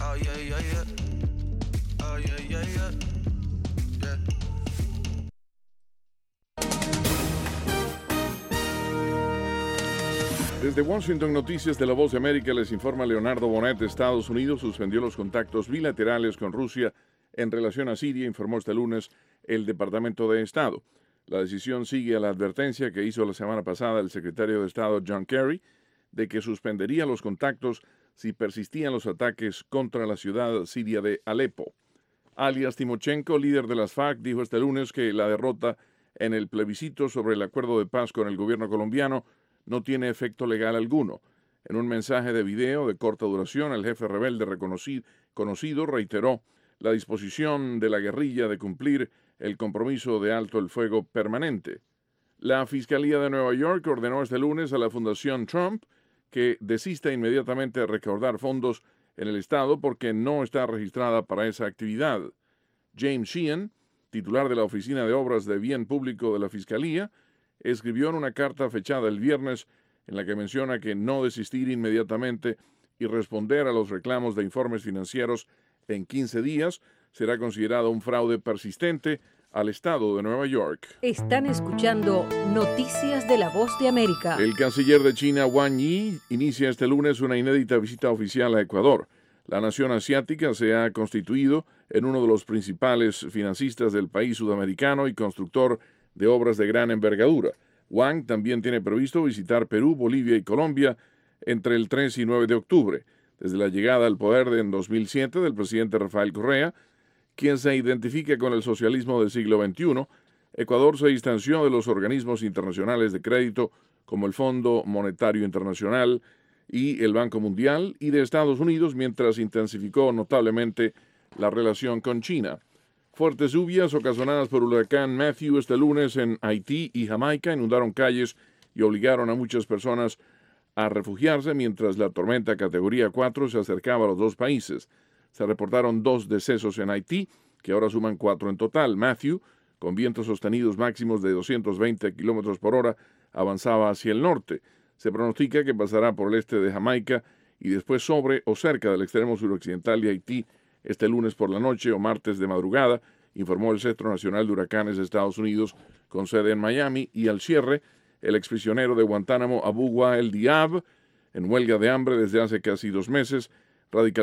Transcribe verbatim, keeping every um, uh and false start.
Oh yeah, yeah, yeah. Oh yeah, yeah, yeah. Yeah. Desde Washington, Noticias de la Voz de América, les informa Leonardo Bonet. Estados Unidos suspendió los contactos bilaterales con Rusia en relación a Siria, informó este lunes el Departamento de Estado. La decisión sigue a la advertencia que hizo la semana pasada el secretario de Estado John Kerry de que suspendería los contactos si persistían los ataques contra la ciudad siria de Alepo. Alias Timochenko, líder de las FARC, dijo este lunes que la derrota en el plebiscito sobre el acuerdo de paz con el gobierno colombiano no tiene efecto legal alguno. En un mensaje de video de corta duración, el jefe rebelde reconocido, conocido reiteró la disposición de la guerrilla de cumplir el compromiso de alto el fuego permanente. La Fiscalía de Nueva York ordenó este lunes a la Fundación Trump que desista inmediatamente de recaudar fondos en el estado porque no está registrada para esa actividad. James Sheehan, titular de la Oficina de Obras de Bien Público de la Fiscalía, escribió en una carta fechada el viernes en la que menciona que no desistir inmediatamente y responder a los reclamos de informes financieros en quince días será considerado un fraude persistente al estado de Nueva York. Están escuchando Noticias de la Voz de América. El canciller de China, Wang Yi, inicia este lunes una inédita visita oficial a Ecuador. La nación asiática se ha constituido en uno de los principales financistas del país sudamericano y constructor de obras de gran envergadura. Wang también tiene previsto visitar Perú, Bolivia y Colombia entre el tres y nueve de octubre. Desde la llegada al poder en dos mil siete del presidente Rafael Correa, quien se identifica con el socialismo del siglo veintiuno, Ecuador se distanció de los organismos internacionales de crédito como el Fondo Monetario Internacional y el Banco Mundial y de Estados Unidos, mientras intensificó notablemente la relación con China. Fuertes lluvias ocasionadas por el huracán Matthew este lunes en Haití y Jamaica inundaron calles y obligaron a muchas personas a refugiarse mientras la tormenta categoría cuatro se acercaba a los dos países. Se reportaron dos decesos en Haití, que ahora suman cuatro en total. Matthew, con vientos sostenidos máximos de doscientos veinte kilómetros por hora, avanzaba hacia el norte. Se pronostica que pasará por el este de Jamaica y después sobre o cerca del extremo suroccidental de Haití este lunes por la noche o martes de madrugada, informó el Centro Nacional de Huracanes de Estados Unidos con sede en Miami. Y al cierre, el exprisionero de Guantánamo Abu Wael Diab, en huelga de hambre desde hace casi dos meses, radical